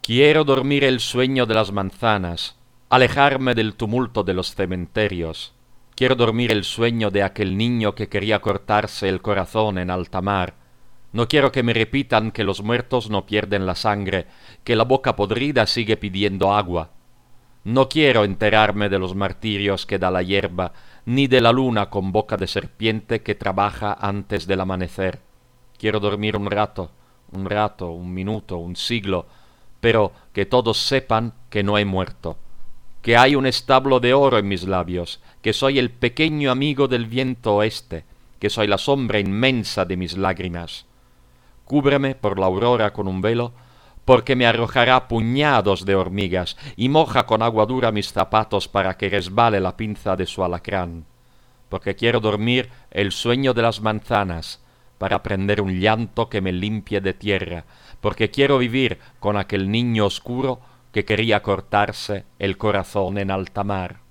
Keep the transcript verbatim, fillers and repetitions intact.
Quiero dormir el sueño de las manzanas, alejarme del tumulto de los cementerios. Quiero dormir el sueño de aquel niño que quería cortarse el corazón en alta mar. No quiero que me repitan que los muertos no pierden la sangre, que la boca podrida sigue pidiendo agua. No quiero enterarme de los martirios que da la hierba, ni de la luna con boca de serpiente que trabaja antes del amanecer. Quiero dormir un rato, un rato, un minuto, un siglo, pero que todos sepan que no he muerto, que hay un establo de oro en mis labios, que soy el pequeño amigo del viento oeste, que soy la sombra inmensa de mis lágrimas. Cúbreme por la aurora con un velo, porque me arrojará puñados de hormigas, y moja con agua dura mis zapatos para que resbale la pinza de su alacrán, porque quiero dormir el sueño de las manzanas, para prender un llanto que me limpie de tierra, porque quiero vivir con aquel niño oscuro que quería cortarse el corazón en alta mar.